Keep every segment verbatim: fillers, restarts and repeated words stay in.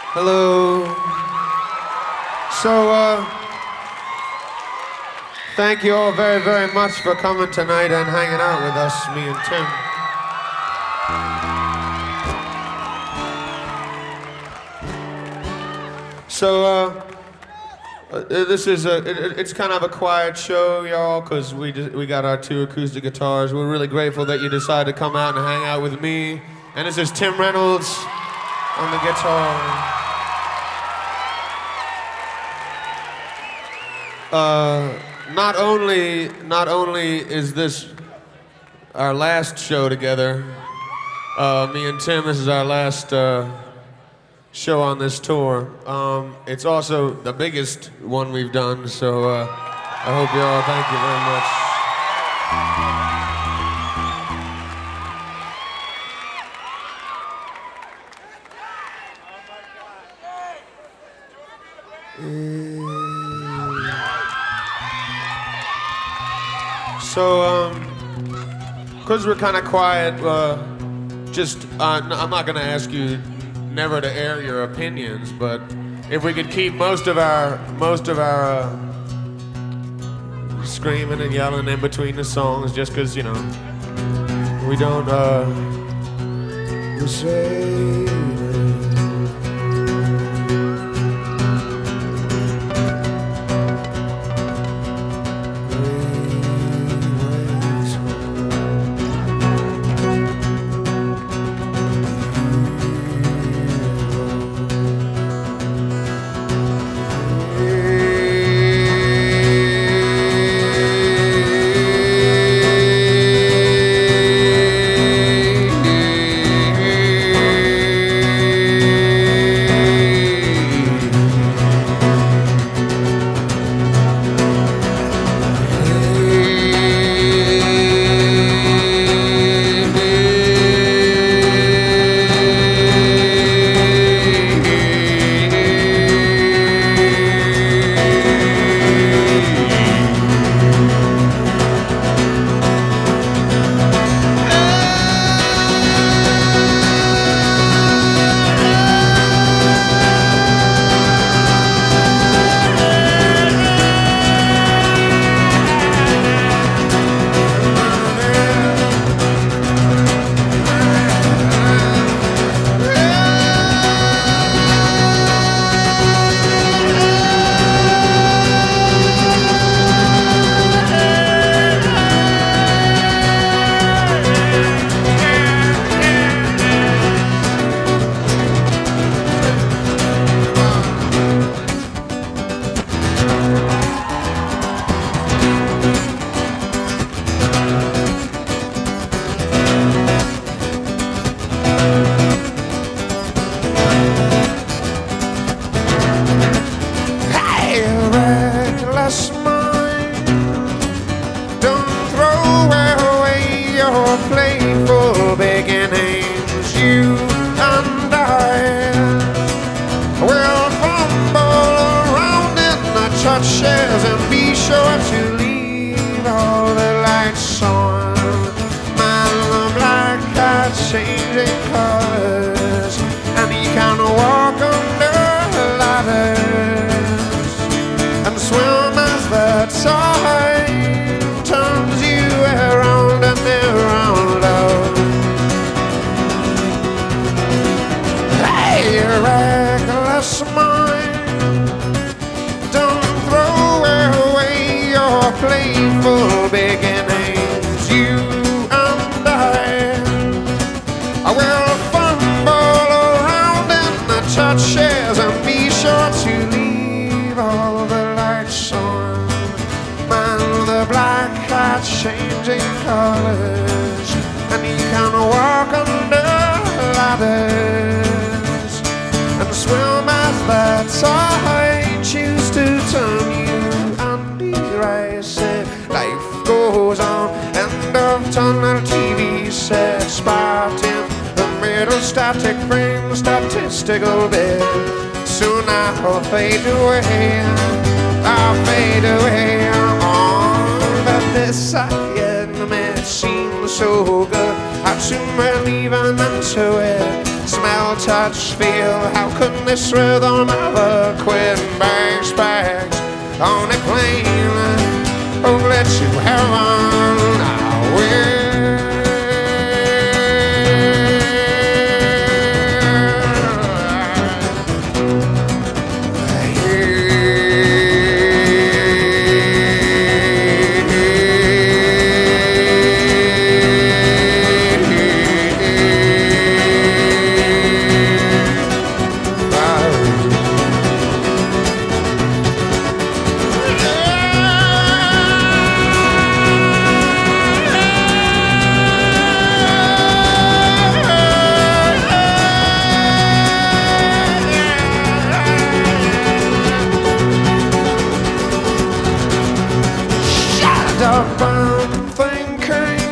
Hello. So, uh, thank you all very, very much for coming tonight and hanging out with us, me and Tim. So, uh, uh this is a, it, it's kind of a quiet show, y'all, because we, just, we got our two acoustic guitars. We're really grateful that you decided to come out and hang out with me. And this is Tim Reynolds on the guitar. Uh, not only, not only is this our last show together, uh, me and Tim, this is our last uh, show on this tour. Um, it's also the biggest one we've done, so uh, I hope you all thank you very much. So, um, because we're kind of quiet, uh, just, uh, I'm not gonna ask you never to air your opinions, but if we could keep most of our, most of our, uh, screaming and yelling in between the songs, just because, you know, we don't, uh, we say playful beginnings, you and I will fumble around in the churches and be sure to leave all the lights on. Man, the black cat's changing colors, and he can walk under ladders and swim as the tide turns you around and around, love. Hey, reckless mind, don't throw away your playful beginnings. You and I, I will fumble around in the churches and be sure to leave all the lights on. Man, the black cat's changing colors, and he can walk under ladders and swim as the tide choose to turn you and erase it. Life goes on, end of tunnel T V set, spotting the middle static frame, statistical bit. Soon I'll fade away, I'll fade away. Oh, but this idea seems so good, I soon believe I'm into it. So smell, touch, feel. How can this rhythm ever quit? Bags, bags on a plane. Oh, let you heaven, I will. Up, I'm thinking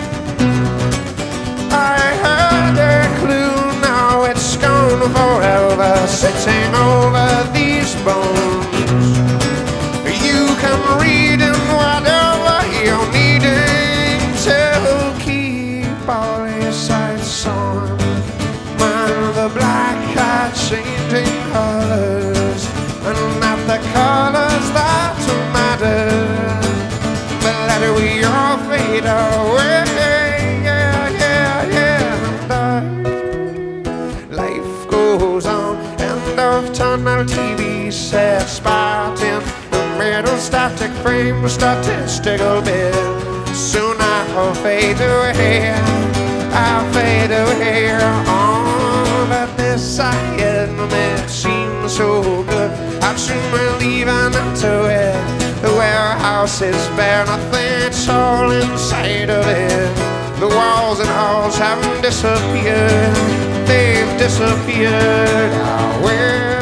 I had a clue, now it's gone forever, sitting over these bones. You can read in whatever you're needing to keep all your sights on. Mind the black cat changing colors, and not the colors that matter. Let we all fade away, yeah, yeah, yeah. And I, life goes on, end of tunnel T V set, spot in the middle, static frame, statistical bit. Soon I'll fade away, I'll fade away. Oh, but this I admit seems so good. I'd sooner leave and into it. The warehouse is bare, nothing's all inside of it. The walls and halls haven't disappeared, they've disappeared. I will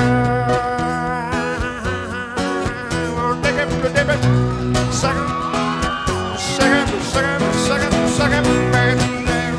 second, second, second, second, second, baby.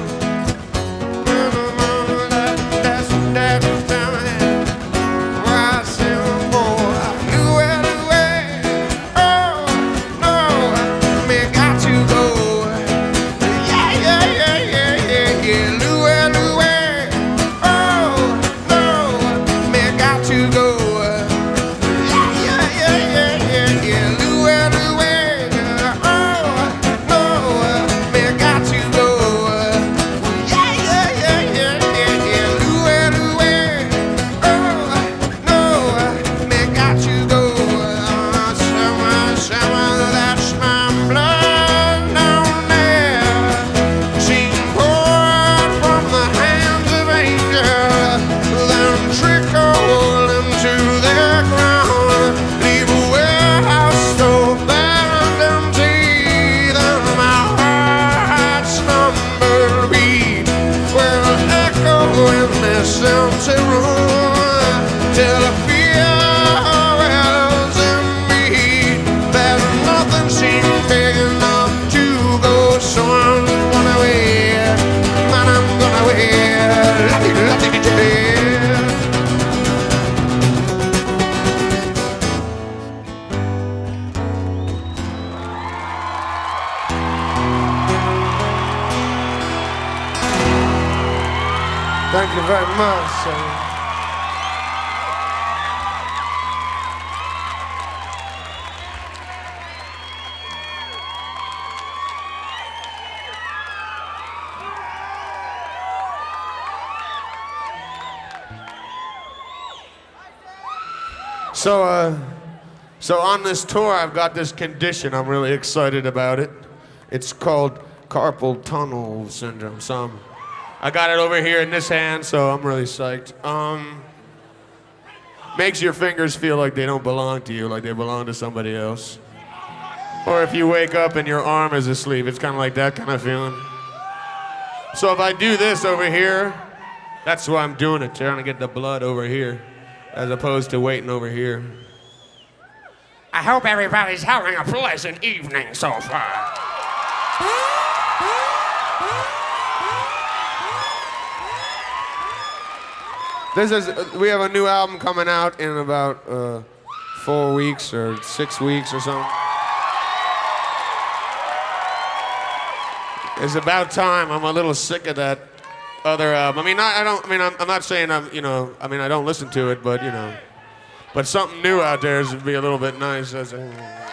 Thank you very much. Sir. So, uh, so on this tour, I've got this condition. I'm really excited about it. It's called carpal tunnel syndrome. So I'm, I got it over here in this hand, so I'm really psyched. Um, makes your fingers feel like they don't belong to you, like they belong to somebody else. Or if you wake up and your arm is asleep, it's kind of like that kind of feeling. So if I do this over here, that's why I'm doing it, trying to get the blood over here, as opposed to waiting over here. I hope everybody's having a pleasant evening so far. This is, we have a new album coming out in about uh, four weeks or six weeks or something. It's about time. I'm a little sick of that other album. I mean, I, I don't. I mean, I'm, I'm not saying I'm. You know, I mean, I don't listen to it, but you know, but something new out there would be a little bit nice. As a,